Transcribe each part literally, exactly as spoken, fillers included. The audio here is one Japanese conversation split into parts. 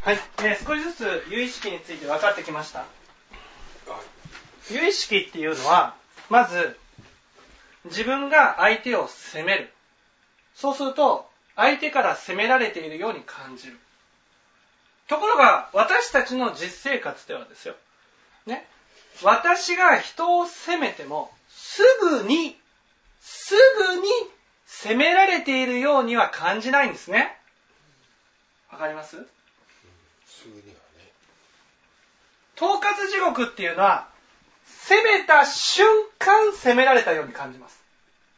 はい、えー、少しずつ由意識について分かってきました。由意識っていうのは、まず自分が相手を責める。そうすると相手から責められているように感じる。ところが私たちの実生活ではですよ、ね、私が人を責めてもすぐにすぐに責められているようには感じないんですね。わかります？うん、 すぐにはね。 統括地獄っていうのは責めた瞬間責められたように感じます。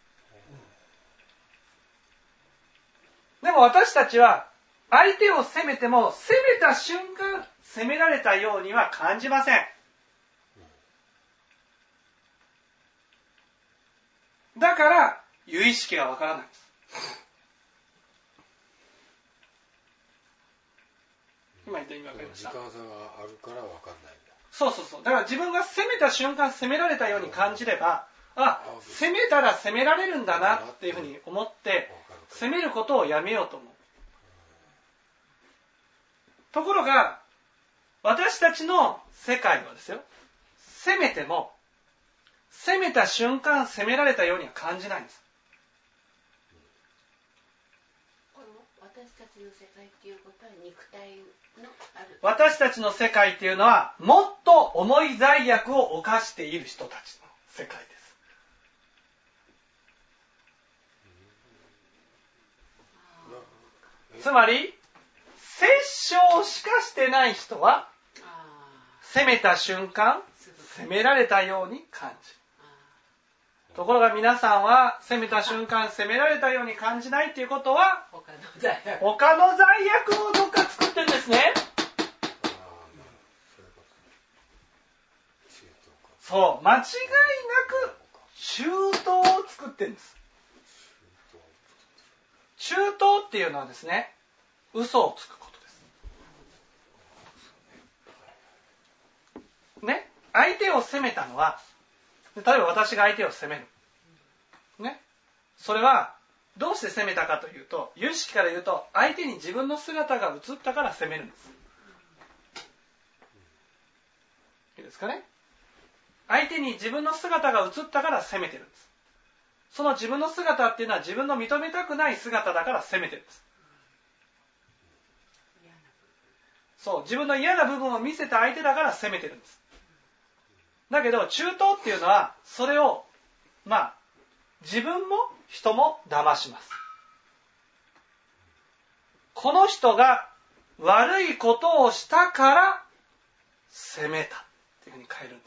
でも私たちは相手を責めても責めた瞬間責められたようには感じません。だから由意識がわからないんです。今言った意味わかりました？ 時間差があるからわかんないんだ。 そうそうそう。だから自分が責めた瞬間責められたように感じれば、あ、責めたら責められるんだなっていうふうに思って責めることをやめようと思う。ところが私たちの世界はですよ、責めても責めた瞬間責められたようには感じないんです。 この私たちの世界っていうことは肉体のある。 私たちの世界っていうのはもっと重い罪悪を犯している人たちの世界です。つまり殺生しかしてない人は責めた瞬間責められたように感じる。ところが皆さんは責めた瞬間責められたように感じないっていうことは他の罪悪他の罪悪をどっか作ってるんですね。そう間違いなく中東を作ってるんです。中東っていうのはですね、嘘をつくことですね。相手を責めたのは、例えば私が相手を責めるね、それはどうして責めたかというと、由意識から言うと相手に自分の姿が映ったから責めるんです。いいですかね。相手に自分の姿が映ったから責めてるんです。その自分の姿っていうのは自分の認めたくない姿だから責めてるんです。そう、自分の嫌な部分を見せた相手だから責めてるんです。だけど中東っていうのはそれをまあ自分も人も騙します。この人が悪いことをしたから責めたっていうふうに変えるんです。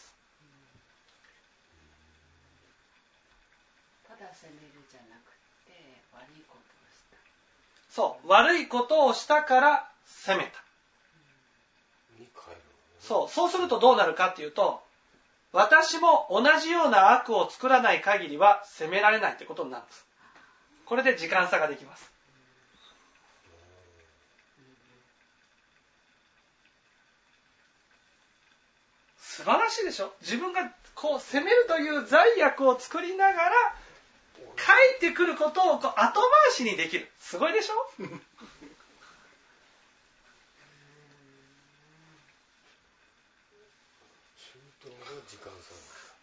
ただ責めるじゃなくて悪いことをした。 そう、悪いことをしたから責めた。 に変える。 そう、そうするとどうなるかっていうと、私も同じような悪を作らない限りは責められないってことになるんです。これで時間差ができます。素晴らしいでしょ。自分がこう責めるという罪悪を作りながら帰ってくることをこう後回しにできる。すごいでしょ。 時間差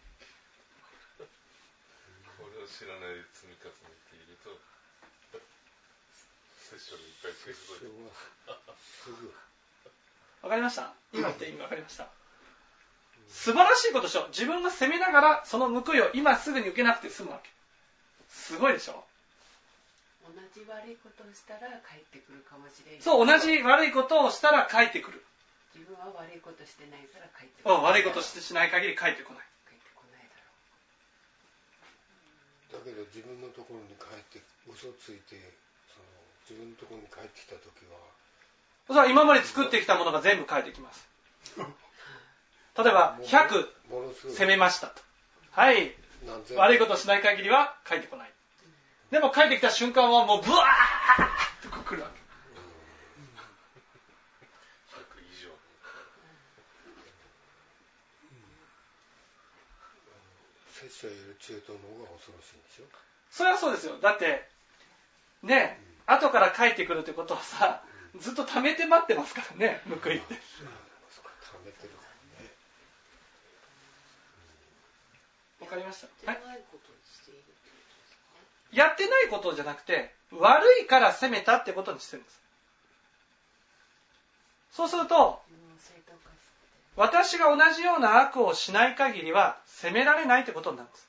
これを知らないで積み重ねているとセッションにいっぱいつけてわかりました？今って意味わかりました？素晴らしいことでしょ。自分が責めながらその報いを今すぐに受けなくて済むわけ。すごいでしょ。 同じ悪いことをしたら帰ってくるかもしれない。 そう、同じ悪いことをしたら帰ってくる。 自分は悪いことしてないから帰ってこない。悪いことしてしない限り帰ってこない。 帰ってこないだろう。だけど自分のところに帰って嘘ついてその自分のところに帰ってきたときは、 それは今まで作ってきたものが全部返ってきます。例えばひゃく責めましたと。はい。悪いことしない限りは帰ってこない。でも帰ってきた瞬間はもうブワーッと来るわけ。 拙者より中東の方が恐ろしいんでしょ。 それはそうですよ。だってね、うん、後から帰ってくるってことはさ、 ずっと溜めて待ってますからね、報いって。わかりました。はい。やってないことじゃなくて、悪いから責めたってことにしてるんです。そうすると、私が同じような悪をしない限りは責められないってことになるんです。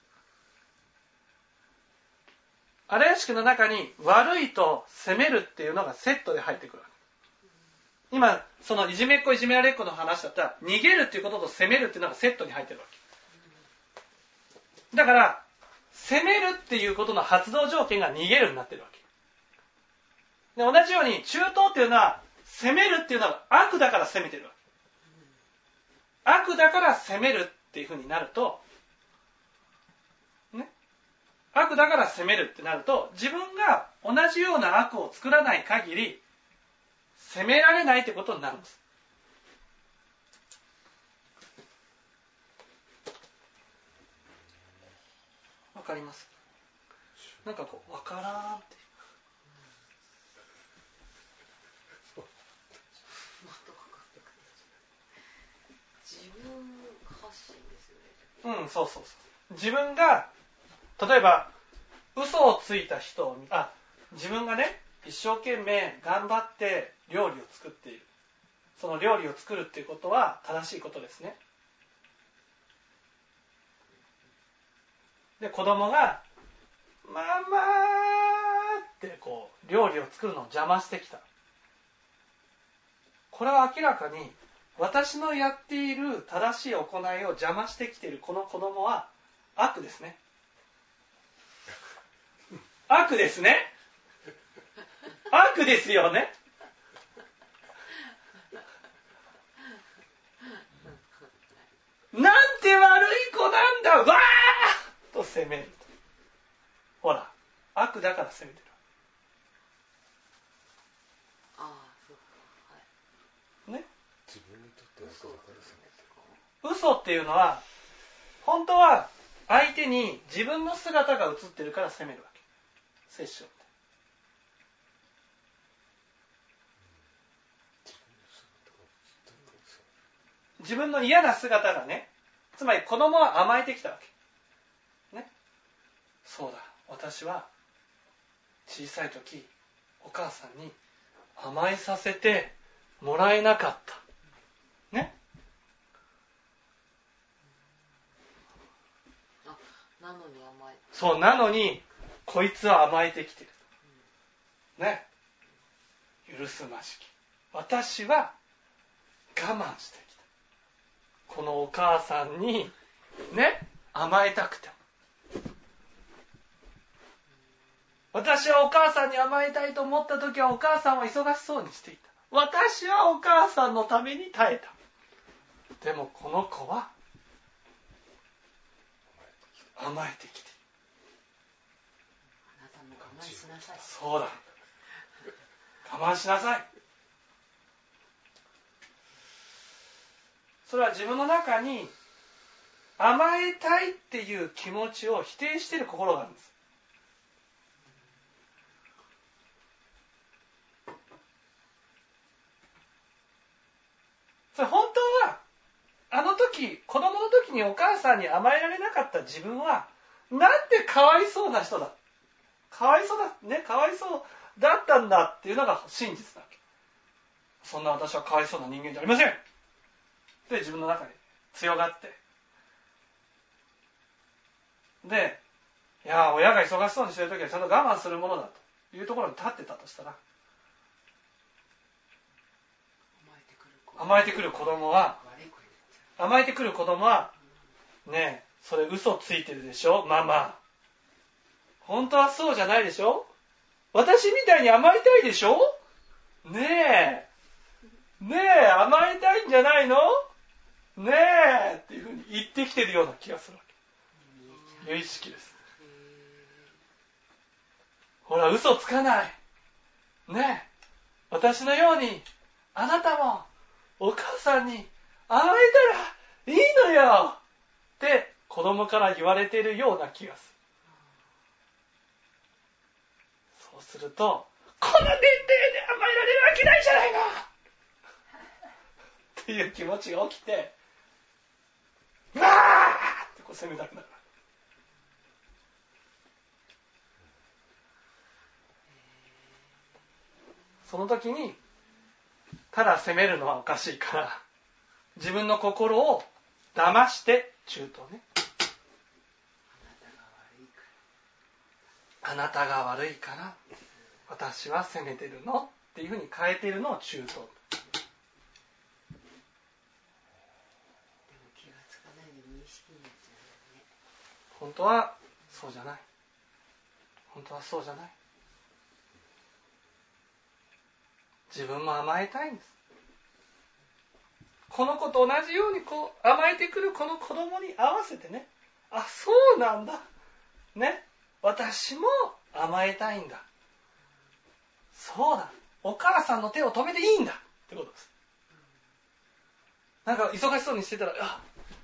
荒屋敷の中に悪いと責めるっていうのがセットで入ってくる。今、そのいじめっ子いじめられっ子の話だったら、逃げるっていうことと責めるっていうのがセットに入ってるわけ。だから、責めるっていうことの発動条件が逃げるになってるわけ。で、同じように、中東っていうのは、責めるっていうのは悪だから責めてるわけ。悪だから責めるっていうふうになると、ね。悪だから責めるってなると、自分が同じような悪を作らない限り、責められないってことになるんです。わかります？なんかこう、わからんって。 自分発信ですよね。 うん、そうそうそう。自分が、例えば、嘘をついた人を、あ、自分がね、一生懸命頑張って料理を作っている。その料理を作るっていうことは正しいことですね。で、子供が、ママーってこう、料理を作るのを邪魔してきた。これは明らかに、私のやっている正しい行いを邪魔してきているこの子供は悪ですね。悪ですね。悪ですよね。なんて悪い子なんだ、わーと責める。ほら、悪だから責めてる。 ああ、そうか。 はい。ね。 自分にとって悪だから責めてる。嘘っていうのは、本当は相手に自分の姿が映ってるから責めるわけ。セッション。自分の嫌な姿がね、つまり子供は甘えてきたわけ。ね。そうだ、私は小さい時、お母さんに甘えさせてもらえなかった。ね。 あ、なのに甘え。 そう、なのに、こいつは甘えてきてる。ね。許すましき。私は我慢してきた。このお母さんにね、甘えたくても。私はお母さんに甘えたいと思った時はお母さんは忙しそうにしていた。私はお母さんのために耐えた。でもこの子は甘えてきて。 あなたも我慢しなさい。 そうだ。我慢しなさい。それは自分の中に甘えたいっていう気持ちを否定している心があるんです。それ本当はあの時、子供の時にお母さんに甘えられなかった自分はなんてかわいそうな人だ。かわいそうだ、ね、かわいそうだったんだっていうのが真実なわけ。そんな私はかわいそうな人間じゃありません。で、自分の中に強がって。で、いや、親が忙しそうにしてるときはちゃんと我慢するものだというところに立ってたとしたら、甘えてくる子供は、甘えてくる子供は、ねえ、それ嘘ついてるでしょ、ママ。本当はそうじゃないでしょ？私みたいに甘えたいでしょ？ねえ。ねえ、甘えたいんじゃないの？ねえっていうふうに言ってきてるような気がするわけ。有意識です。ほら、嘘つかない。ねえ。私のように、あなたもお母さんに甘えたらいいのよって子供から言われているような気がする。そうすると、 この年齢で甘えられるわけないじゃないのっていう気持ちが起きて、わーってこう責めたくなる。その時にただ責めるのはおかしいから、自分の心を騙して中東ね、あなたが悪いから私は責めてるのっていうふうに変えているのを中東。本当はそうじゃない。本当はそうじゃない。自分も甘えたいんです。この子と同じようにこう甘えてくるこの子供に合わせてね、あ、そうなんだね、私も甘えたいんだ、そうだ、お母さんの手を止めていいんだってことです。なんか忙しそうにしてたら、あ、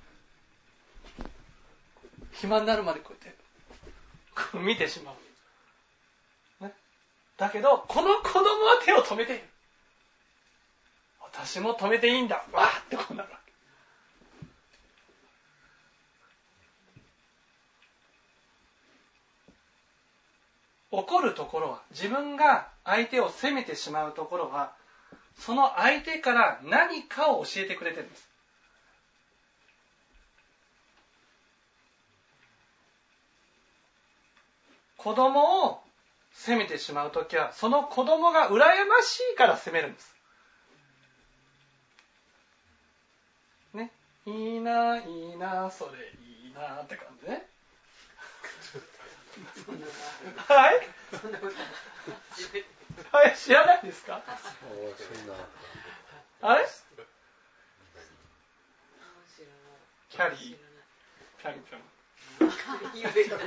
暇になるまでこうやって見てしまう、ね、だけどこの子供は手を止めている、私も止めていいんだ、わーってこうなるわけ。怒るところは、自分が相手を責めてしまうところは、その相手から何かを教えてくれてるんです。子供を責めてしまうときは、その子供が羨ましいから責めるんです。ね、いいな、いいな、それいいなって感じね。はい。はい、知らないですか。あれ？キャリー、キャリーちゃん。キャリーパン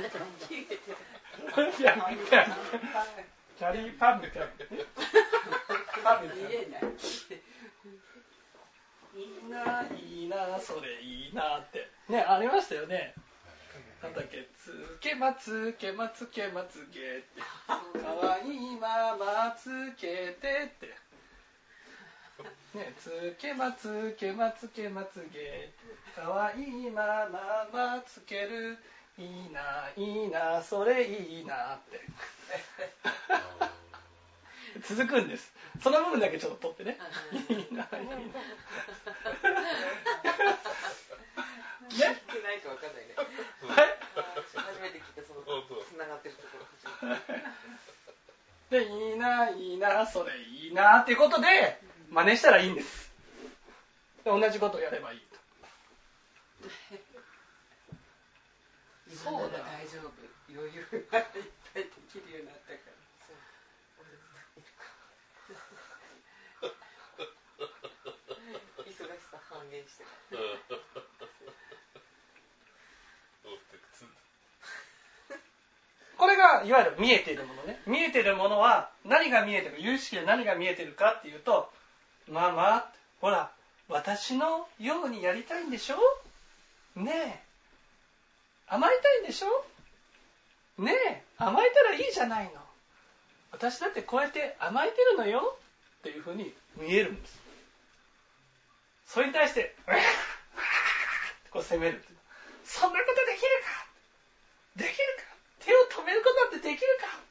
でキャリー。パンでキャリー。いいな、いいな、それいいなってね、ありましたよね。なんだっけ、つけまつけまつけまつげってかわいいままつけてってね、つけまつけまつけまつげかわいいまままつける、いいないいな、それいいなって続くんです。その部分だけちょっと取ってね。いいな、いいな。 聞いてないと分かんないね。はい。初めて聞いた、そのつながってるところ。 で、いいな、いいな、それいいなっていうことで真似したらいいんです。で、同じことをやればいいと。 そうだ、大丈夫。余裕がいっぱいできるようになったから。忙しさ半減してる。 これがいわゆる見えているものね。見えているものは何が見えてる、有意識で何が見えてるかっていうと、ママ、ほら、私のようにやりたいんでしょ？ねえ、甘えたいんでしょ？ねえ、甘えたらいいじゃないの。私だってこうやって甘えてるのよっていうふうに見えるんです。それに対して、うわーこう責める。そんなことできるか？できるか？手を止めることなんてできる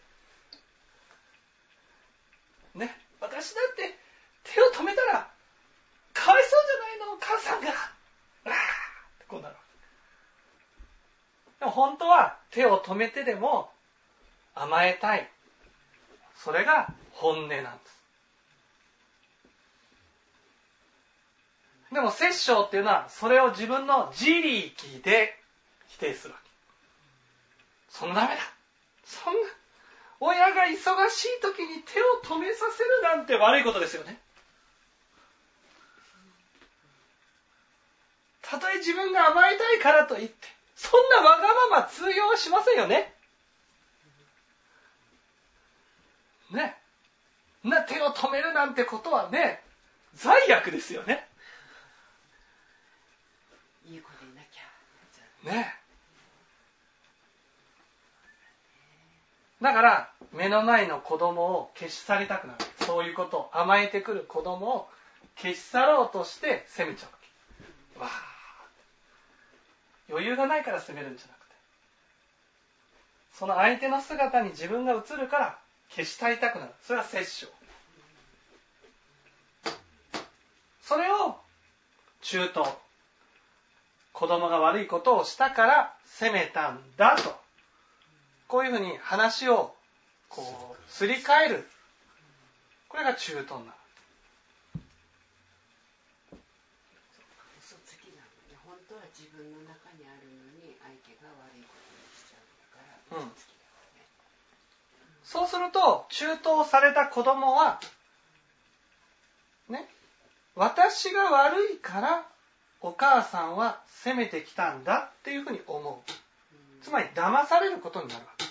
か？ね、私だって手を止めたらかわいそうじゃないの、母さんが。うわーってこうなる。でも本当は手を止めてでも甘えたい。それが本音なんです。でも殺生っていうのはそれを自分の自力で否定するわけ。そんなダメだ。そんな親が忙しい時に手を止めさせるなんて悪いことですよね。たとえ自分が甘えたいからといってそんなわがまま通用しませんよね。ね。な手を止めるなんてことはね、罪悪ですよね。 いい子でいなきゃ。 ね。 だから目の前の子供を消し去りたくなる。そういうことを甘えてくる子供を消し去ろうとして責めちゃうわけ。わー、余裕がないから責めるんじゃなくて、その相手の姿に自分が映るから消し去りたくなる。それは殺生。それを中等、子供が悪いことをしたから責めたんだと、こういうふうに話をこうすり替える。これが中等な。 嘘つきなので、本当は自分の中にあるのに相手が悪いことにしちゃうんだから嘘つきだよね。 うん、そうすると中等された子供はね、私が悪いからお母さんは責めてきたんだっていうふうに思う。つまり騙されることになるわけ。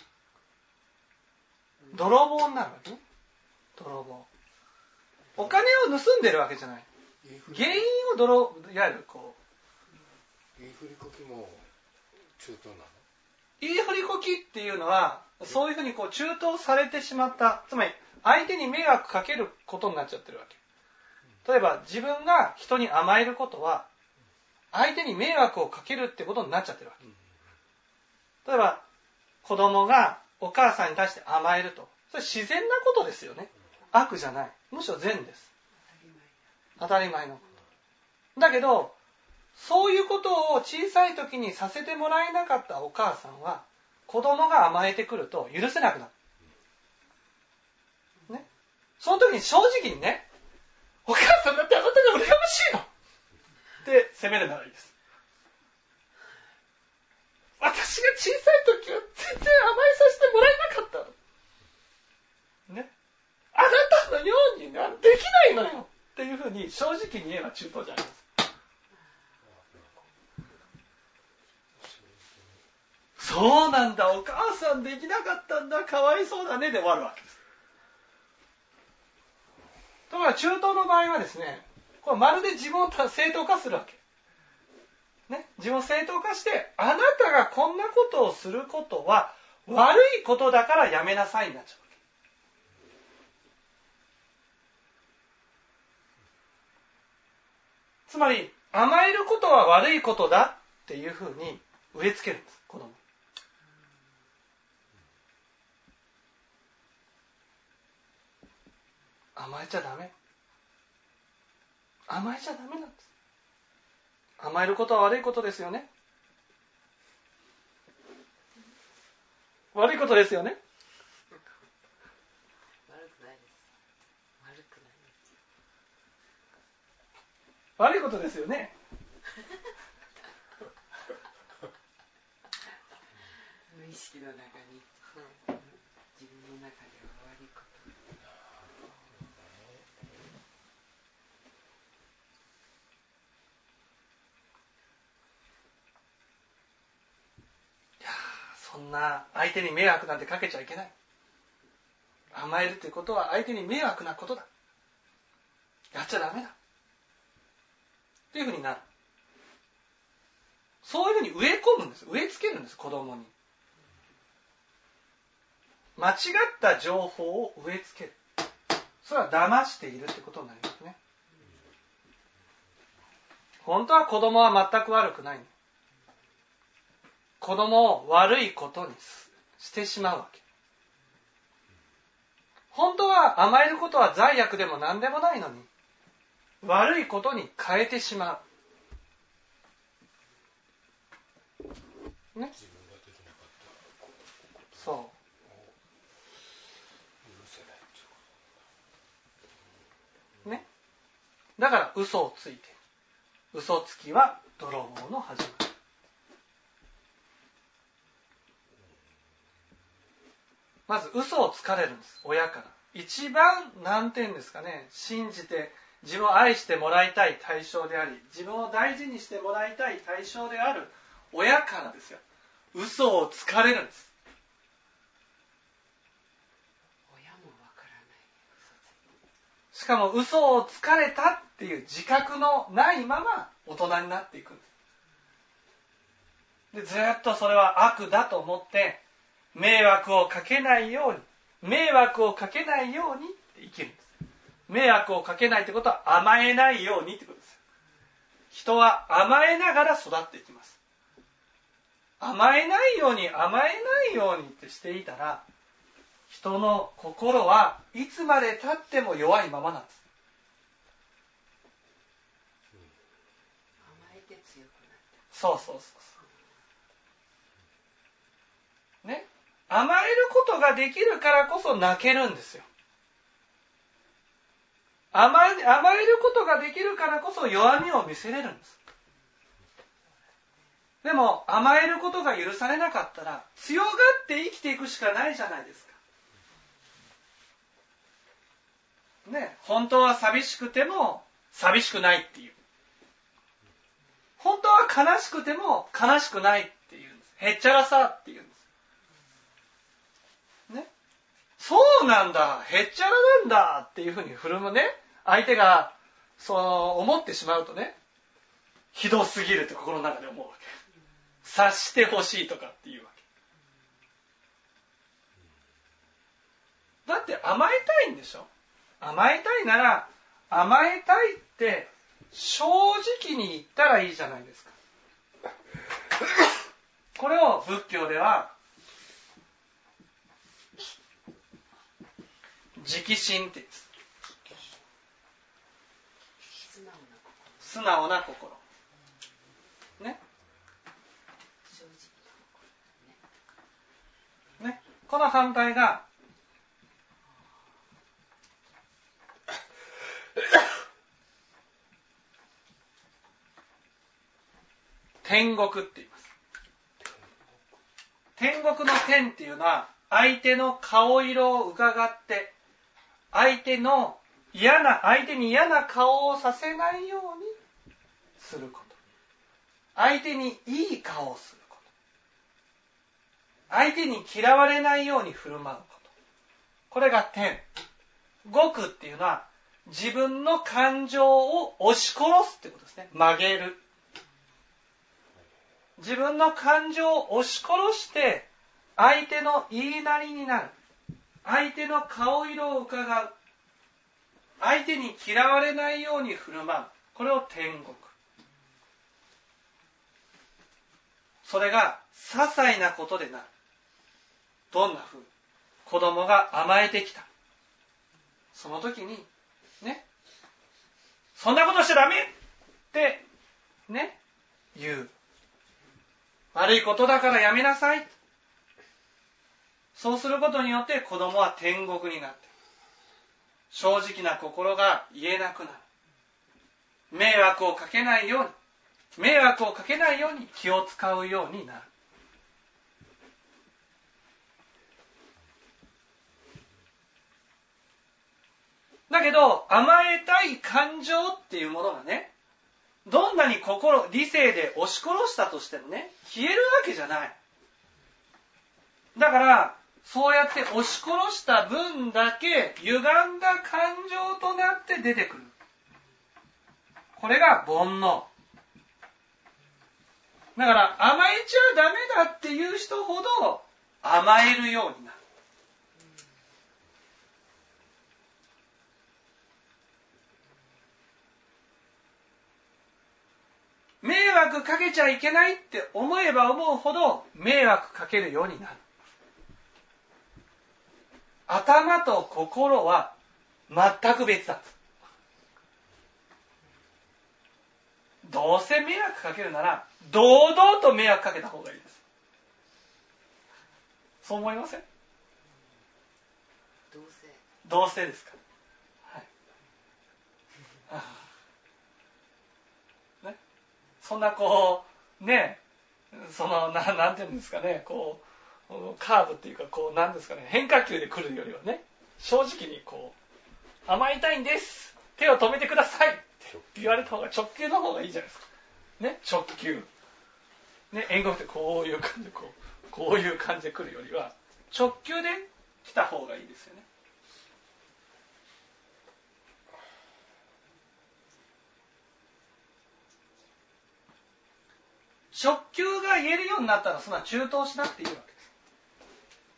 泥棒になるわけね。泥棒。お金を盗んでるわけじゃない。原因を泥、いわゆるこう。言い振りこきも中等なの？ 言い振りこきっていうのは、そういうふうにこう中等されてしまった。つまり相手に迷惑かけることになっちゃってるわけ。例えば自分が人に甘えることは相手に迷惑をかけるってことになっちゃってるわけ。例えば子供がお母さんに対して甘えると、それ自然なことですよね。悪じゃない。むしろ善です。当たり前のこと。だけどそういうことを小さい時にさせてもらえなかったお母さんは子供が甘えてくると許せなくなる。ね。その時に正直にね、お母さんだってあなたが羨ましいのって責めるならいいです。私が小さい時は全然甘えさせてもらえなかったの。ね。あなたのようにはできないのよっていうふうに正直に言えば中等じゃないです。そうなんだ、お母さんできなかったんだ、かわいそうだねで終わるわけです。ところが中等の場合はですね、これまるで自分を正当化するわけ。ね、自分を正当化して、あなたがこんなことをすることは悪いことだからやめなさいになっちゃうわけ。つまり甘えることは悪いことだっていうふうに植え付けるんです、子供。甘えちゃダメ。甘えちゃダメなんです。甘えることは悪いことですよね。悪いことですよね。 悪くないです。悪くないです。 悪いことですよね。 無意識の中に、自分の中では悪いこと。 そんな相手に迷惑なんてかけちゃいけない。甘えるということは相手に迷惑なことだ。やっちゃダメだ。っていうふうになる。そういうふうに植え込むんです。植え付けるんです、子供に。間違った情報を植え付ける。それは騙しているってことになりますね。本当は子供は全く悪くない。子供を悪いことにしてしまうわけ。本当は甘えることは罪悪でも何でもないのに、悪いことに変えてしまう。ね。 自分ができなかったそう。 許せないっていうことね。だから嘘をついている。嘘つきは泥棒の始まり。まず嘘をつかれるんです、親から。一番何点ですかね、信じて自分を愛してもらいたい対象であり、自分を大事にしてもらいたい対象である親からですよ、嘘をつかれるんです。 親もわからない。嘘ついて。 しかも嘘をつかれたっていう自覚のないまま大人になっていくんです。で、ずっとそれは悪だと思って迷惑をかけないように、迷惑をかけないようにって生きるんです。迷惑をかけないってことは甘えないようにってことです。人は甘えながら育っていきます。甘えないように甘えないようにってしていたら、人の心はいつまで経っても弱いままなんです。 甘えて強くなって。 そうそうそうそう。ね。甘えることができるからこそ泣けるんですよ。甘え、甘えることができるからこそ弱みを見せれるんです。でも甘えることが許されなかったら強がって生きていくしかないじゃないですか。ね、本当は寂しくても寂しくないっていう。本当は悲しくても悲しくないっていうんです。へっちゃらさっていうんです。ね、そうなんだ、へっちゃらなんだっていうふうに振る舞うね。相手がそう思ってしまうとね、ひどすぎるって心の中で思うわけ。察してほしいとかっていうわけ。だって甘えたいんでしょ。甘えたいなら甘えたいって正直に言ったらいいじゃないですか。これを仏教では直心って言うんです。素直な心。ね。ね。この反対が天国って言います。天国の天っていうのは相手の顔色を伺って相手の嫌な相手に嫌な顔をさせないようにすること。相手にいい顔をすること。相手に嫌われないように振る舞うこと。これが天。極っていうのは自分の感情を押し殺すってことですね。曲げる。自分の感情を押し殺して相手の言いなりになる。相手の顔色を伺う。相手に嫌われないように振る舞う。これを天国。それが些細なことでなる。どんなふうに子供が甘えてきた。その時にね、そんなことしちゃダメってね言う。悪いことだからやめなさい。そうすることによって子供は天国になって正直な心が言えなくなる。迷惑をかけないように迷惑をかけないように気を使うようになる。だけど甘えたい感情っていうものがね、どんなに心理性で押し殺したとしてもね、消えるわけじゃない。だからそうやって押し殺した分だけ歪んだ感情となって出てくる。これが煩悩。だから甘えちゃダメだっていう人ほど甘えるようになる。迷惑かけちゃいけないって思えば思うほど迷惑かけるようになる。頭と心は全く別だ。どうせ迷惑かけるなら堂々と迷惑かけた方がいいです。そう思いません？ どうせどうせですか、はい、ね、そんなこうね、その な, なんていうんですかね、こうカーブっていうかこうなんですかね、変化球で来るよりはね、正直にこう甘えたいんです、手を止めてくださいって言われた方が直球の方がいいじゃないですかね。直球ね、円国ってこういう感じでこうこういう感じで来るよりは直球で来た方がいいですよね。直球が言えるようになったらそんな中等しなくていいわけです。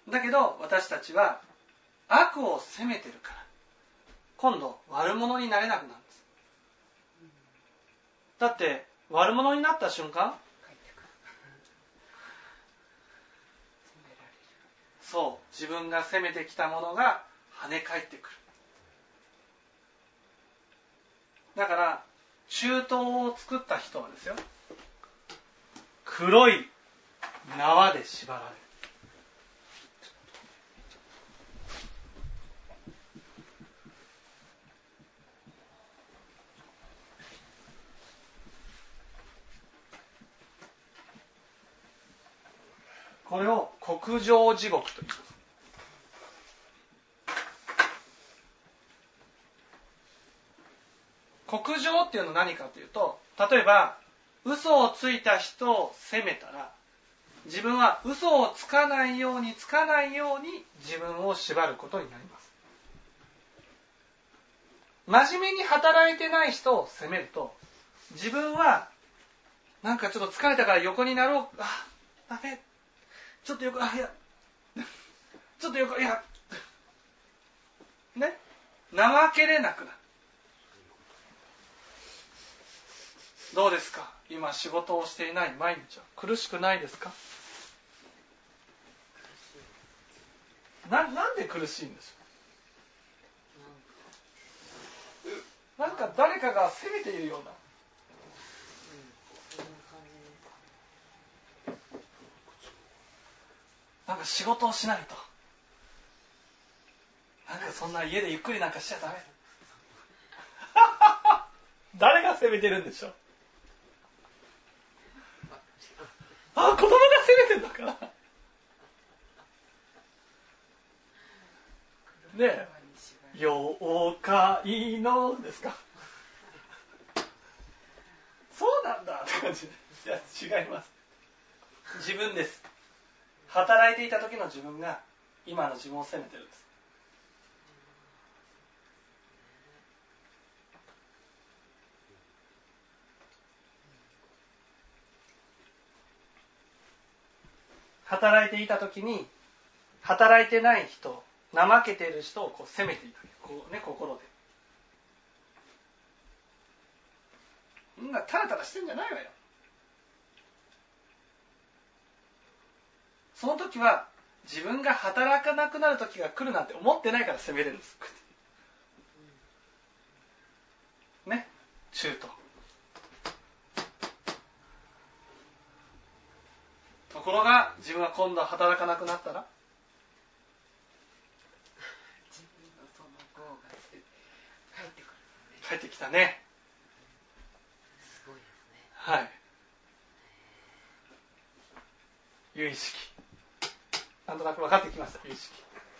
だけど私たちは悪を責めてるから今度悪者になれなくなるんです。だって悪者になった瞬間、そう自分が責めてきたものが跳ね返ってくる。だから中東を作った人はですよ、黒い縄で縛られる。これを国上地獄と言います。国上っていうのは何かというと、例えば嘘をついた人を責めたら、自分は嘘をつかないようにつかないように自分を縛ることになります。真面目に働いてない人を責めると、自分はなんかちょっと疲れたから横になろう、あ、ダメ、ちょっと横、あ、いや、ちょっと横、いや、ね、怠けれなくなる。どうですか？今仕事をしていない毎日は苦しくないですか？な、なんで苦しいんでしょう？なんか誰かが責めているような。なんか仕事をしないと。なんかそんな家でゆっくりなんかしちゃダメ。誰が責めてるんでしょう？あ、子供が責めてるのかな。ねえ、妖怪のですか。そうなんだって感じ。いや、違います。自分です。働いていた時の自分が今の自分を責めてるんです。働いていた時に働いてない人、怠けている人をこう責めていた、こうね、心で。みんなタラタラしてんじゃないわよ。その時は自分が働かなくなる時が来るなんて思ってないから責めれるんです。ね、中途。ところが自分は今度は働かなくなったら、 自分のその業が帰ってくる、ね、 帰ってきたね。 すごいですね。 はい。有意識。なんとなく分かってきました。有意識。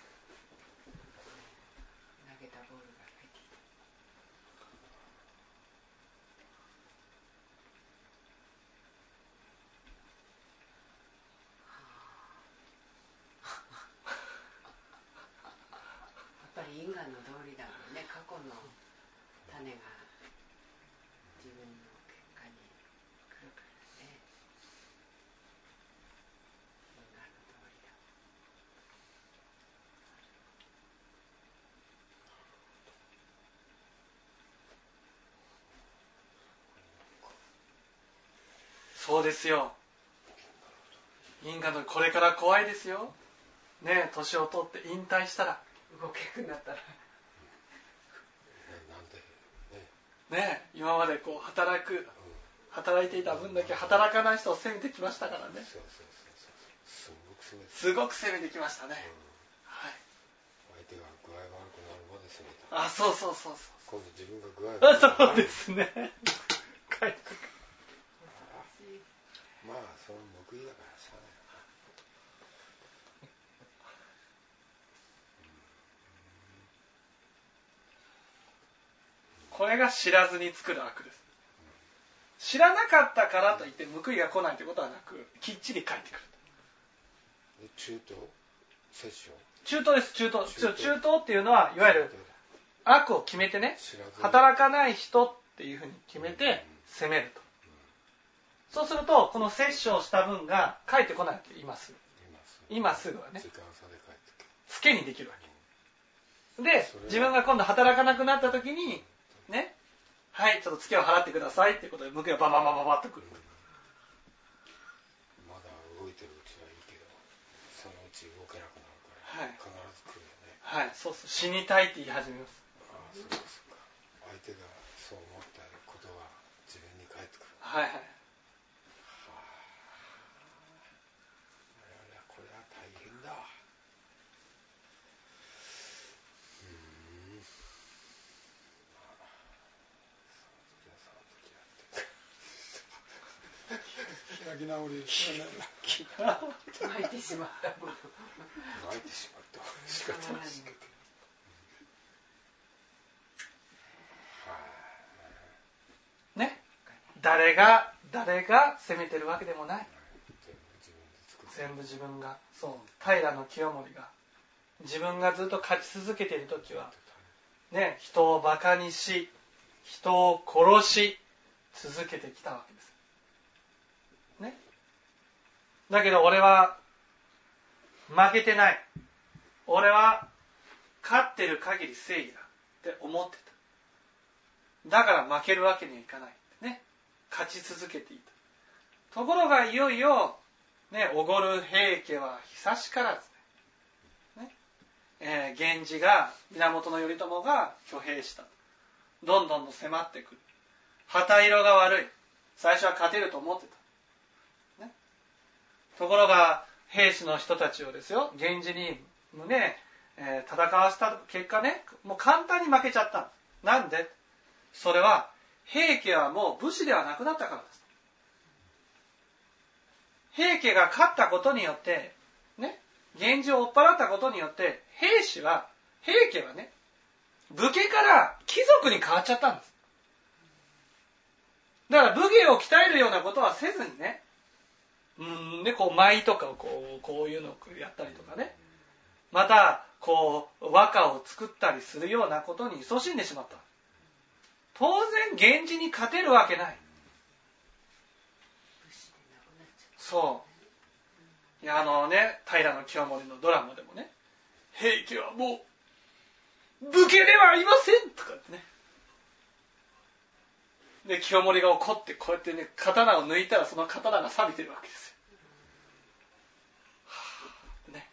投げたボールが帰ってきた。やっぱり因果の通りだもんね。過去の種が自分の結果に来るからね。因果の通りだ。 そうですよ。因果のこれから怖いですよ。ねえ、年を取って引退したら。 動けなくなったら。 ねえ、今までこう働く、働いていた分だけ働かない人を責めてきましたからね。 そうそうそうそう。 すごく責めてきましたね。はい。 相手が具合悪くなるまで責めた。 あ、そうそうそうそう。 今度自分が具合悪くなる。 そうですね。帰ってくる。 まあその報いだからしゃあないな。 これが知らずに作る悪です。知らなかったからといって報いが来ないということはなく、きっちり返ってくる。 中東摂政中東です。中東。中東っていうのはいわゆる悪を決めてね、働かない人っていうふうに決めて責めると。そうするとこの摂政した分が返ってこないって今すぐ。今すぐはね。 時間差で助けにできるわけで、自分が今度働かなくなった時にね、はい、ちょっとツケを払ってくださいっていうことで報いがバババババッとくる。 まだ動いてるうちはいいけど、そのうち動けなくなるから、はい、必ず来るよね。 はい、そうそう、死にたいって言い始めます。 ああ、そうですか。相手がそう思ったことが自分に返ってくる。 はいはい。はあ、いやいや、これは大変だ。開き直りしないな。 泣いてしまったもの。 泣いてしまった仕方ないですけど。 ね、誰が誰が責めてるわけでもない。全部自分が。そう、平清盛が自分がずっと勝ち続けている時はね、人をバカにし、人を殺し続けてきたわけです。ね。だけど俺は負けてない。俺は勝ってる限り正義だって思ってた。だから負けるわけにはいかない。ね。勝ち続けていた。ところがいよいよね、おごる平家は久しからずね。ねえー、源氏が源頼朝が挙兵した。どんどんと迫ってくる。旗色が悪い。最初は勝てると思ってた。ね、ところが兵士の人たちをですよ、源氏にね、えー、戦わせた結果ね、もう簡単に負けちゃった。なんで？それは平家はもう武士ではなくなったからです。平家が勝ったことによってね、源氏を追っ払ったことによって兵士は平家はね、武家から貴族に変わっちゃったんです。だから武芸を鍛えるようなことはせずにね、うんね、こう舞とかをこうこういうのをやったりとかね、またこう和歌を作ったりするようなことに勤しんでしまった。当然源氏に勝てるわけない。そう。いやあのね、平清盛のドラマでもね、平家はもう武家ではありませんとかってね。で清盛が怒ってこうやってね、刀を抜いたらその刀が錆びてるわけですよ。はあ、ね。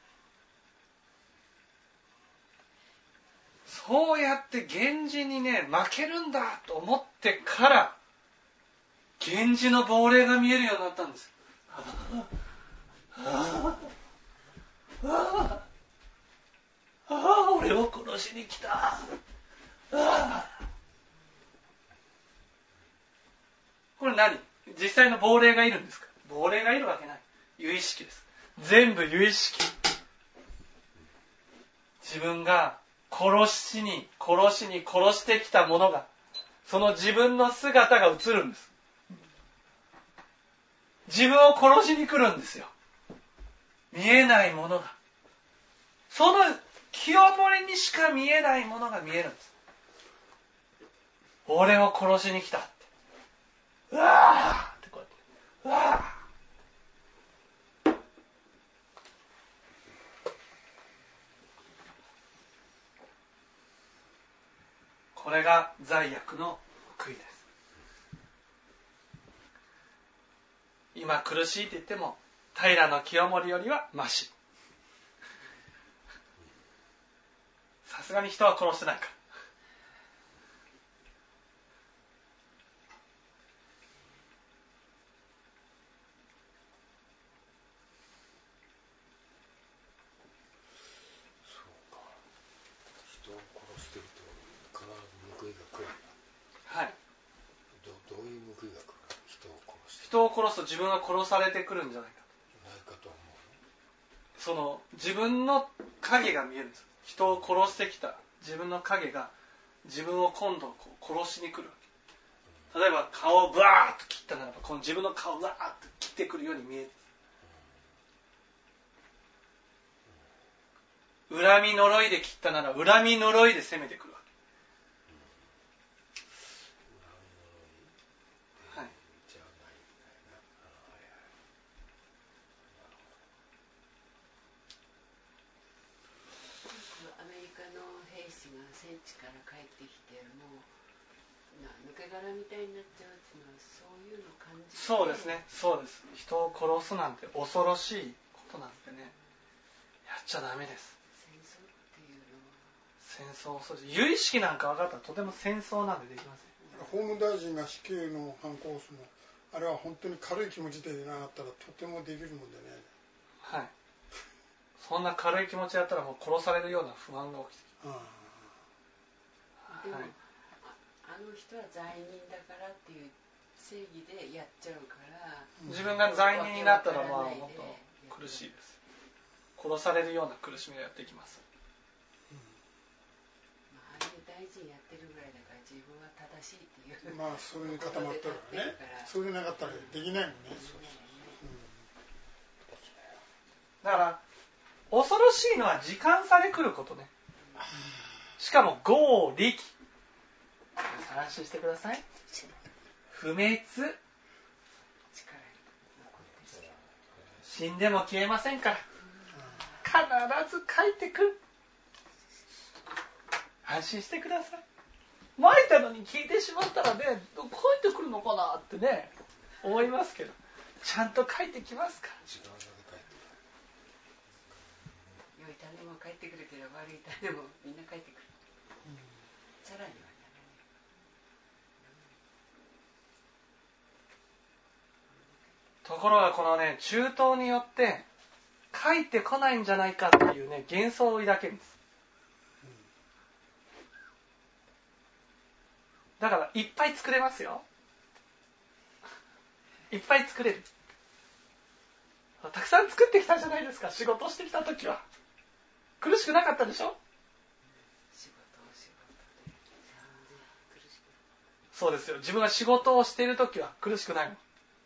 そうやって源氏にね、負けるんだと思ってから源氏の亡霊が見えるようになったんです。はあはあはあ、ああ俺を殺しに来た。ああ、これ何？実際の亡霊がいるんですか？亡霊がいるわけない。有意識です。全部有意識。自分が殺しに殺しに殺してきたものが、その自分の姿が映るんです。自分を殺しに来るんですよ。見えないものが。その清盛にしか見えないものが見えるんです。俺を殺しに来たって。うわーってこうやって。うわー。これが罪悪の報いです。今苦しいって言っても平清盛よりはマシ。さすがに人は殺してないから。 そうか。人を殺してると必ず報いが来るんだ。はい。ど, どういう報いが来るの？人を殺して。 人を殺すと自分が殺されてくるんじゃないかと。 ないかと思う。 その自分の影が見えるんです。人を殺してきた自分の影が自分を今度こう殺しに来るわけ。例えば顔をブワーッと切ったならば、この自分の顔をブワーッと切ってくるように見える。恨み呪いで切ったなら恨み呪いで攻めてくるわけ。はい。 戦地から帰ってきてもうな抜け殻みたいになっちゃうっていうのはそういうの感じて。 そうですね、そうです。人を殺すなんて恐ろしいことなんてね、やっちゃダメです。 戦争っていうのは戦争、そうです。由意識なんか分かったらとても戦争なんてできません。 法務大臣が死刑のハンコを押すの、あれは本当に軽い気持ちでなかったらとてもできるもんでね。 はい。そんな軽い気持ちやったらもう殺されるような不安が起きてきます。 でも、 はい、 あ, あの人は罪人だからっていう正義でやっちゃうから、 自分が罪人になったらまあもっと苦しいです。殺されるような苦しみがやってきます。 ああいう大臣やってるぐらいだから自分は正しいっていうまあそれに固まってるからね。それでなかったらできないもんね。 だから恐ろしいのは時間差で来ることね。しかも合力。安心してください。不滅。死んでも消えませんから。必ず帰ってくる。安心してください。撒いたのに聞いてしまったらね、帰ってくるのかなってね、思いますけど、ちゃんと帰ってきますから。 良い種も帰ってくるけど悪い種もみんな帰ってくる。さらにはね。 ところがこのね、中東によって帰ってこないんじゃないかっていうね、幻想を抱けるんです。だからいっぱい作れますよ。いっぱい作れる。たくさん作ってきたじゃないですか、仕事してきた時は。苦しくなかったでしょ？ 仕事を仕事で苦しく。 そうですよ。自分が仕事をしている時は苦しくないもん。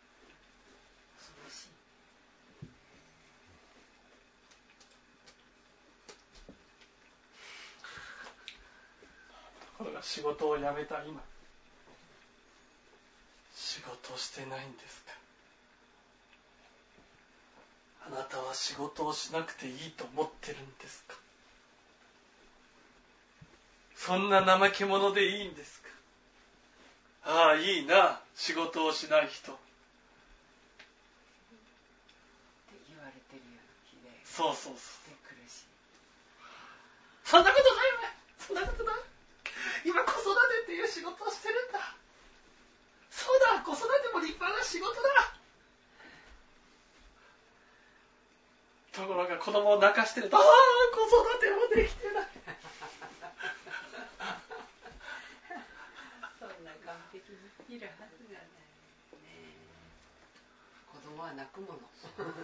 ところが仕事を辞めた今、仕事をしてないんですか？あなたは仕事をしなくていいと思ってるんですか？そんな怠け者でいいんですか？ああ、いいな、仕事をしない人。って言われてるような気で。 そうそうそう。 で苦しい。 そんなことないわ。そんなことない。今子育てっていう仕事をしてるんだ。そうだ、子育ても立派な仕事だ。ところが子供を泣かしてると、ああ、子育てもできてない。 そんな完璧にいるはずがない。ね、子供は泣くもの。泣く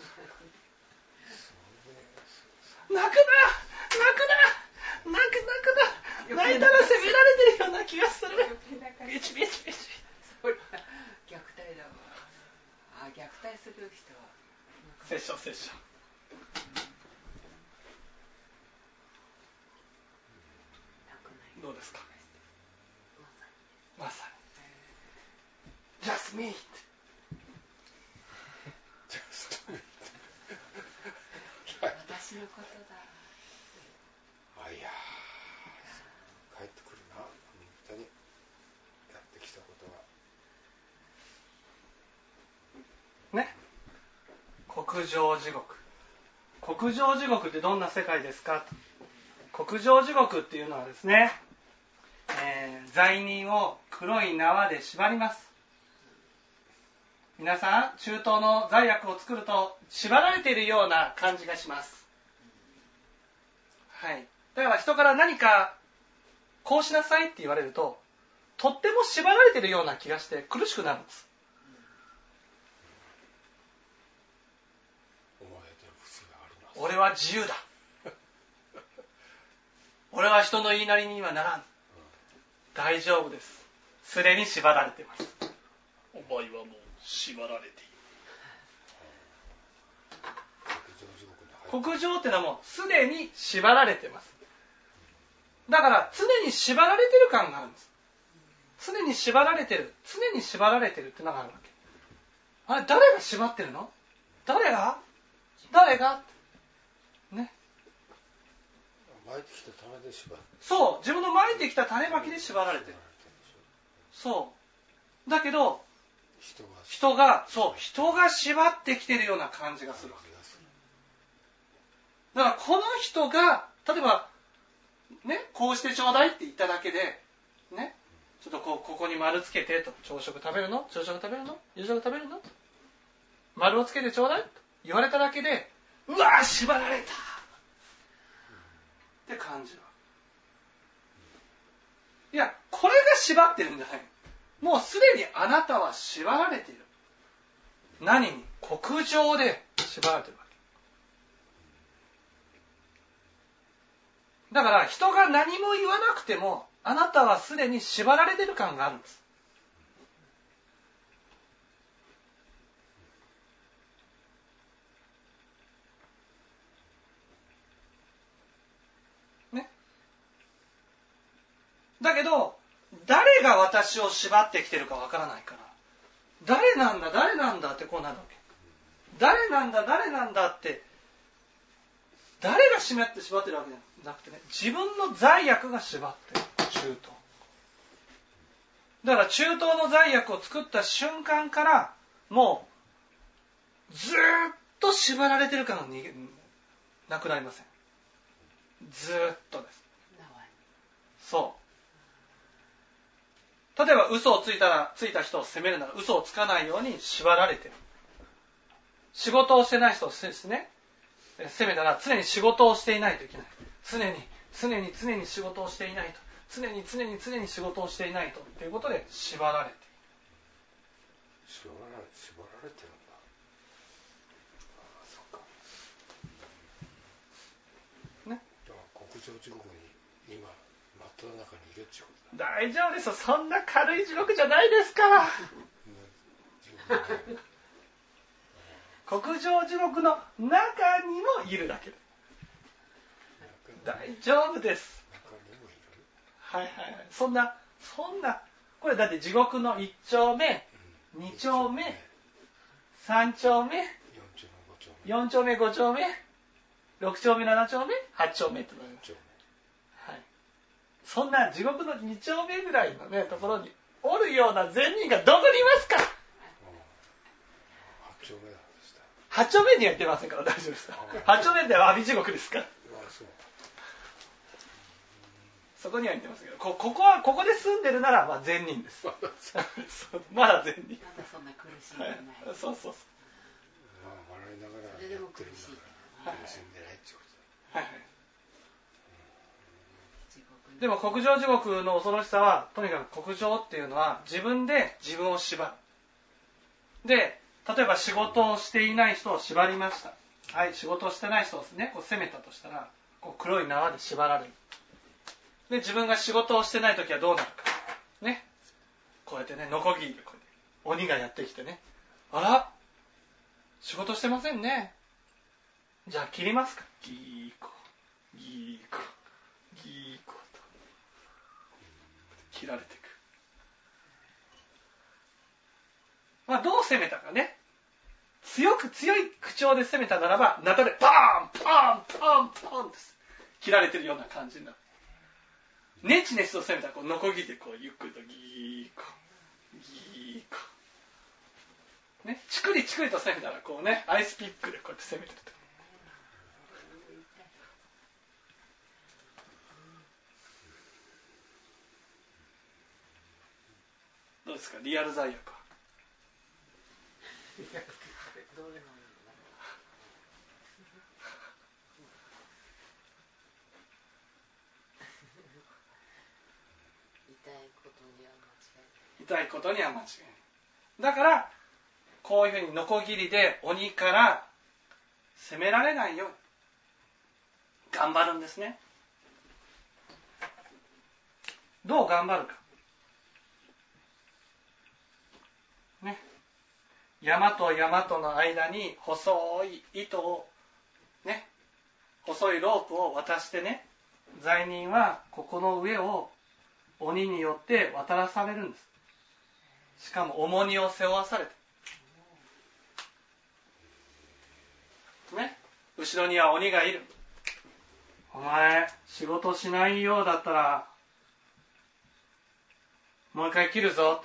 な、泣くな、泣く泣くな。泣いたら責められてるような気がする。ビチビチビチ。 それは虐待だわ。あ、虐待する人は。 摂取摂取。どうですか？まさに。Just me. Just me. 私のことだ。 あ、いや帰ってくるな、本当にやってきたことはね。国上地獄。国上地獄ってどんな世界ですか？国上地獄っていうのはですね、えー、罪人を黒い縄で縛ります。皆さん、中東の罪悪を作ると縛られているような感じがします。はい。だから人から何かこうしなさいって言われると、とっても縛られているような気がして苦しくなるんです。俺は自由だ。俺は人の言いなりにはならん。大丈夫です。すでに縛られています。お前はもう縛られている。国上ってのはもうすでに縛られています。だから常に縛られてる感があるんです。常に縛られてる。常に縛られてるってのがあるわけ。あれ、誰が縛ってるの？誰が？誰が？ね。 巻いてきた種で縛る。 そう、自分の巻いてきた種まきで縛られてる。そう。だけど、 人が、 人が、そう、人が縛ってきてるような感じがするわけです。だからこの人が、例えば、ね、こうしてちょうだいって言っただけで、ね、ちょっとこう、ここに丸つけてと、朝食食べるの？朝食食べるの？夕食食べるの？丸をつけてちょうだいと言われただけで、うわー縛られたって感じる。いや、これが縛ってるんじゃない。もうすでにあなたは縛られている。何に？国情で縛られているわけ。だから人が何も言わなくてもあなたはすでに縛られている感があるんです。ね。だけど誰が私を縛ってきてるかわからないから、誰なんだ誰なんだってこうなるわけ。誰なんだ誰なんだって誰が縛って縛ってるわけじゃなくてね、自分の罪悪が縛ってる。中東だから中東の罪悪を作った瞬間からもうずーっと縛られてる感が逃げなくなりません。ずーっとです。そう例えば嘘をついたらついた人を責めるなら嘘をつかないように縛られてる。仕事をしてない人をですね責めたら常に仕事をしていないといけない。常に常に常に仕事をしていないと常に常に常に仕事をしていないとということで縛られている。 縛られ縛られてるんだ。ああ、そっか。 ね。 だから国情地獄に今真っ只中にいるってことだ。大丈夫ですよ。そんな軽い地獄じゃないですから。国情地獄の中にもいるだけで大丈夫です。 中にもいる。 はいはいはい。そんなそんなこれだって地獄のいち丁目、うん、に丁目、さん丁目、よん丁目、ご丁目、ろく丁目、なな丁目、はち丁目ってなります。はい。そんな地獄のに丁目ぐらいのねところにおるような善人がどこにいますか。はち丁目だ。 はち丁目には行ってませんから大丈夫です。はち丁目って阿鼻地獄ですから。そこには行ってませんけど、こここはここで住んでるならまあ善人です。まだ善人。 まだそんな苦しんでない。 はい、そうそうそう。 まあ笑いながらそれでも苦しい。 苦しんでないってことだ。 はいはい。でも国情地獄の恐ろしさはとにかく国情っていうのは自分で自分を縛る。で。例えば仕事をしていない人を縛りました。はい、仕事をしてない人をね、こう責めたとしたら、こう黒い縄で縛られる。で、自分が仕事をしてないときはどうなるか。ね。こうやってね、ノコギリでこうやって鬼がやってきてね。あら仕事してませんね。じゃあ切りますか。ギーコ、ギーコ、ギーコと。切られていく。まあどう攻めたかね。強く強い口調で攻めたならば、ナタでパーンパーンパーンパーンです切られてるような感じになる。ネチネチと攻めたらこうノコギリでこうゆっくりとギーコギーコね、チクリチクリと攻めたらこうねアイスピックでこうやって攻めてると。どうですかリアル罪悪は。 どうでもいい痛いことには間違いない。 痛いことには間違いない。だからこういうふうにノコギリで鬼から攻められないように頑張るんですね。どう頑張るかね。山と山との間に細い糸をね、細いロープを渡してね、罪人はここの上を鬼によって渡らされるんです。しかも重荷を背負わされてね、後ろには鬼がいる。 お前仕事しないようだったらもう一回切るぞ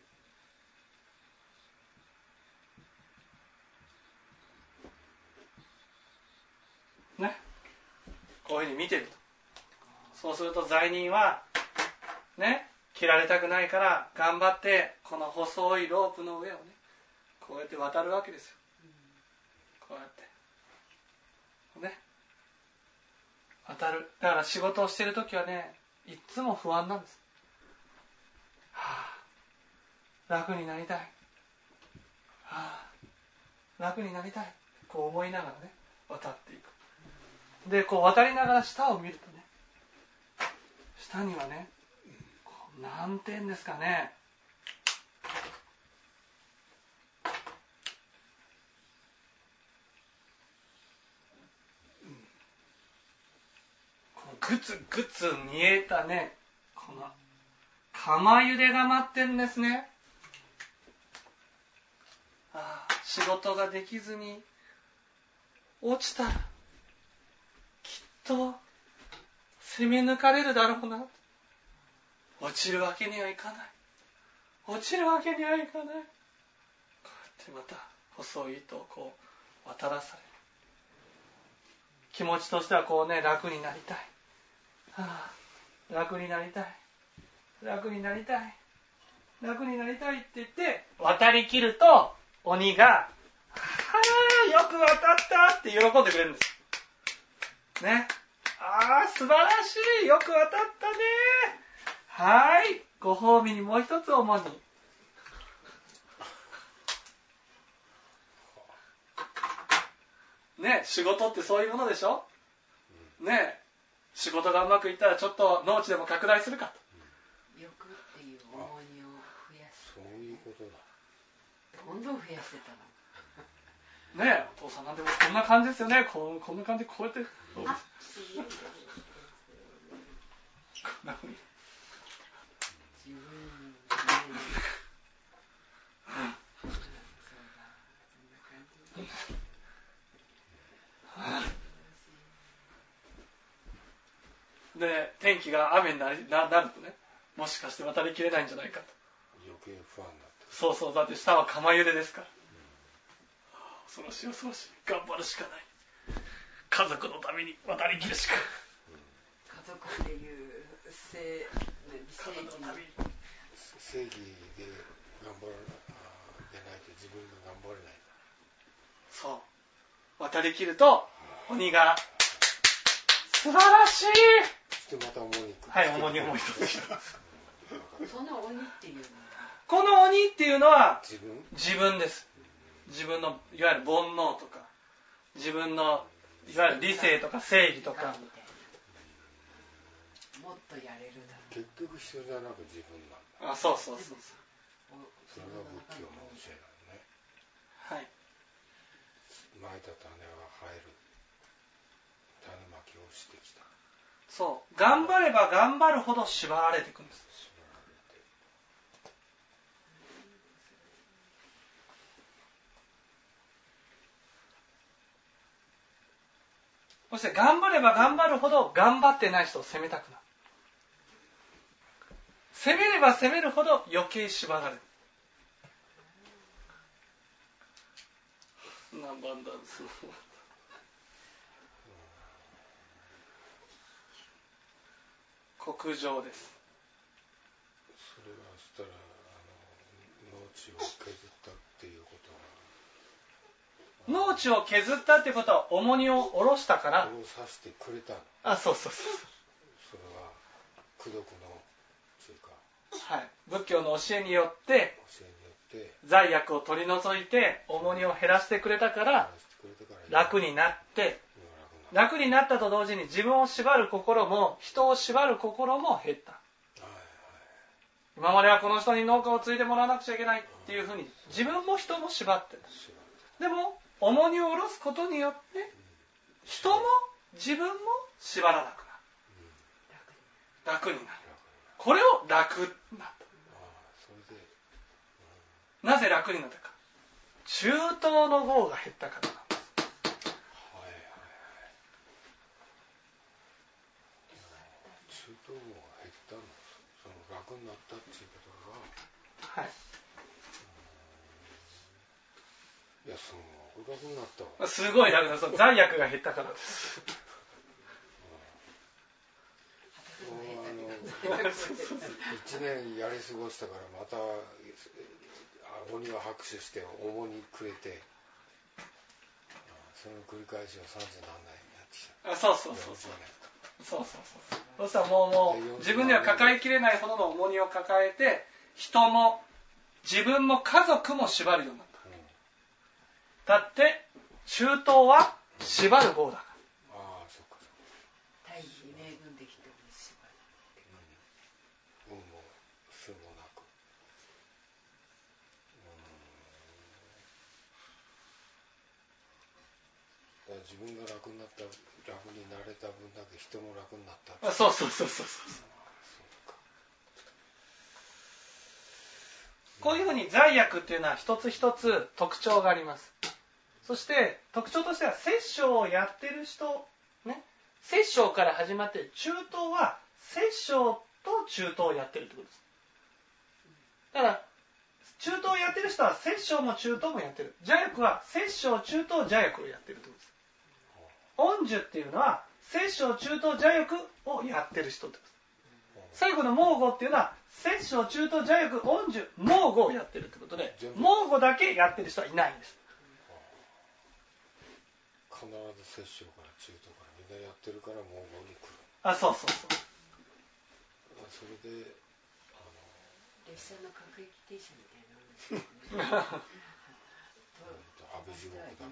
ね、こういうふうに見てると、そうすると罪人はね、切られたくないから頑張ってこの細いロープの上をね、こうやって渡るわけですよ。こうやってね、渡る。だから仕事をしてるときはね、いっつも不安なんです。はあ、楽になりたい、はあ、楽になりたい、こう思いながらね、渡っていく。で、こう渡りながら下を見るとね、下にはね、こう何点ですかね、グツグツ煮えたね、この釜茹でが待ってるんですね。ああ、仕事ができずに落ちたらきっと攻め抜かれるだろうな。落ちるわけにはいかない、落ちるわけにはいかない。こうやってまた細い糸をこう渡らされる。気持ちとしてはこうね、楽になりたい、はあ、楽になりたい、楽になりたい、楽になりたいって言って渡り切ると、鬼がはあ、よく渡ったって喜んでくれるんですね。ああ、素晴らしい、よく渡ったね、はい、ご褒美にもう一つ主にね、仕事ってそういうものでしょ。ね、仕事がうまくいったらちょっと農地でも拡大するかと。 欲っていう重荷を増やす。 そういうことだ。 どんどん増やしてたの。 ね、お父さんなんでもこんな感じですよね。こう、こんな感じでこうやって。こんなふうに。 自分に、ね。そうだ、そんな感じ。 で、天気が雨になり な, なるとね、もしかして渡りきれないんじゃないかと。 余計不安になって。 そうそう、だって下は釜茹でですから、うん、恐ろしい恐ろしい、頑張るしかない、家族のために渡りきるしか、 うん、家族っていう正義のために正義で頑張らでないと自分が頑張れない。 そう、渡りきると鬼が素晴らしい。 そしてまた重荷。 はい、重荷をもう一つ。 その鬼っていうのは、 この鬼っていうのは自分、 自分です。自分のいわゆる煩悩とか、自分のいわゆる理性とか正義とか。 もっとやれるだろう。 結局人じゃなく自分なんだ。 あ、そうそうそうそう。 それが仏教の教えなのね。 はい。 まいた種は生える。種まきをしてきた。 そう、頑張れば頑張るほど縛られていくんです。 縛られて。 そして頑張れば頑張るほど頑張ってない人を責めたくなる。責めれば責めるほど余計縛られる。何番だです。国情です。 それはしたらあの農地を削ったっていうことは、 農地を削ったってことは重荷を下ろしたから。 下ろさせてくれたの。 あ、そうそうそう。 それは功徳のというか、 はい、仏教の教えによって教えによって罪悪を取り除いて重荷を減らしてくれたから楽になって、楽になったと同時に自分を縛る心も人を縛る心も減った。今まではこの人に農家を継いでもらわなくちゃいけないっていうふうに自分も人も縛ってる。でも重荷を下ろすことによって人も自分も縛らなくなる。楽になる。これを楽になった。なぜ楽になったか。中東の業が減ったからなんです。 ったっていうことが、はい。 いや、すごい楽になったわ。 すごい楽だ。そう、罪悪が減ったからです。 もうあの一年やり過ごしたからまた鬼は拍手して重にくれて、その繰り返しをさんじゅう何年やってきた。 あ、そうそうそうそう。そうそうそう。そしたらもうもう自分では抱えきれないほどの重荷を抱えて、人も自分も家族も縛るようになった。うん、だって中東は縛る棒だから。 ああ、そっかそっか。 大義名分できても縛る。 うん。運も数もなく。うん。だから自分が楽になった楽になれた分だけ人も楽になった。 あ、そうそうそうそうそう。こういうふうに罪悪っていうのは一つ一つ特徴があります。そして特徴としては摂政をやってる人、ね、摂政から始まって中東は摂政と中東をやってるってことです。だから中東をやってる人は摂政も中東もやってる。邪薬は摂政中東邪薬をやってるってことです。恩樹っていうのは摂政中東邪薬をやってる人ってことです。最後の蒙語っていうのは摂政中東邪薬恩樹蒙語をやってるってことで、蒙語だけやってる人はいないんです。 必ず摂政から中東からみんなやってるから蒙語に来る。 あ、そうそうそう。 それであの列車の各駅停車みたいなもんですよね。 阿部地獄だから、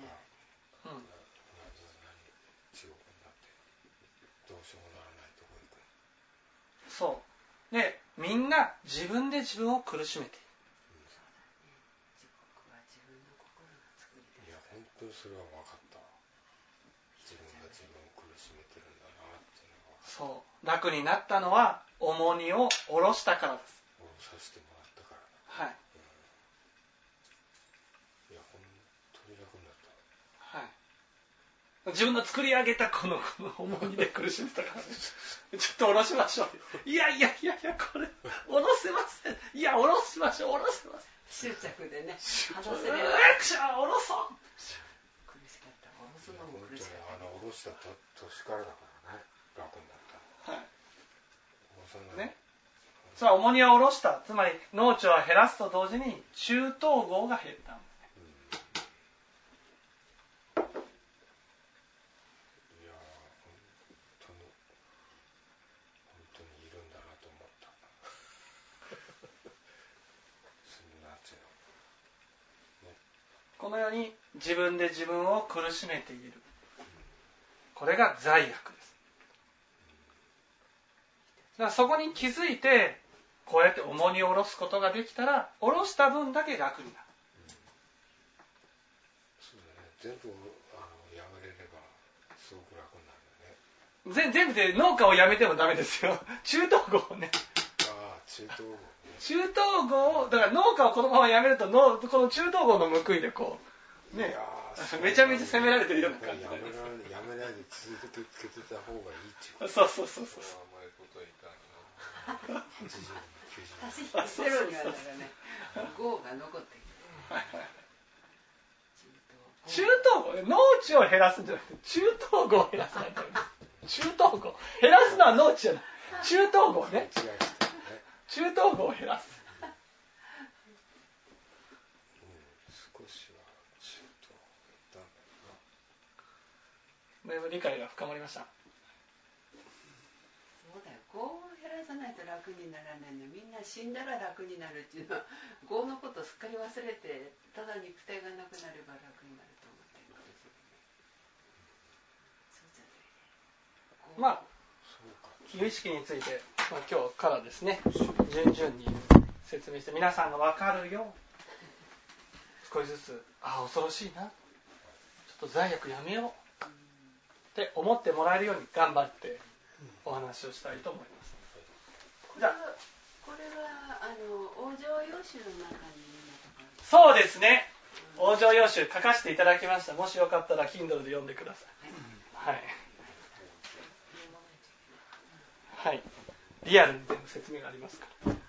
うん、何地獄になってどうしようもならないとこ行く。 そうで、みんな自分で自分を苦しめている。 地獄は自分の心が作り出す。 いや、本当にそれは分かった。自分が自分を苦しめてるんだなっていうのは。 そう、楽になったのは重荷を下ろしたからです。 下ろさせてもらったからだ。 はい、 うん、いや、本当に楽になった。 はい、自分の作り上げたこの重荷で苦しんでたからね。ちょっと下ろしましょう。いやいやいやいや、これ下ろせません。いや、下ろしましょう。下ろせません。 執着でね、離せれない。アクション下ろそう。 苦しかった。下ろすのも苦しかった。 あの下ろした年からだからね、楽になった。はい。下ろさない。 ね。それは重荷を下ろした。つまり農地を減らすと同時に中東号が減ったんですね。 いやー、本当に本当にいるんだなと思った。そんなっていうの、ね、 このように自分で自分を苦しめている。これが罪悪です。だからそこに気づいて、こうやって重荷を下ろすことができたら、下ろした分だけ楽になる。 そうだね、全部あのやめれればすごく楽になるよね。 全部で農家をやめてもダメですよ。中東号をね。 ああ、中東号ね。 中東号を、だから農家をこのままやめると、のこの中東号の報いでこう、ね、めちゃめちゃ責められてるような感じで。 やめられやめないで続けてつけてた方がいいっていう。 そうそうそうそう。 甘いことはいかんな。はちじゅう、きゅうじゅう。 ゼロにはならね、ごが残っている。 中東号、農地を減らすんじゃなくて、中東号を減らすんだよ。中東号。減らすのは農地じゃない。中東号ね。中東号を減らす。 うん、少しは中東だだいぶ理解が深まりました。 そうだよ、業を減らさないと楽にならないの。みんな死んだら楽になるっていうのは、業のことすっかり忘れて、ただ肉体がなくなれば楽になると思っているんですよね。そうじゃない。 まあ、有意識について、まあ、今日からですね、順々に説明して、皆さんが分かるよう、少しずつ、ああ、恐ろしいな、ちょっと罪悪やめようって思ってもらえるように頑張ってお話をしたいと思います。 じゃあ、これはあの往生要集の中に。 そうですね。往生要集書かせていただきました。もしよかったら Kindle で読んでください。はい。はい。リアルに全部説明がありますから。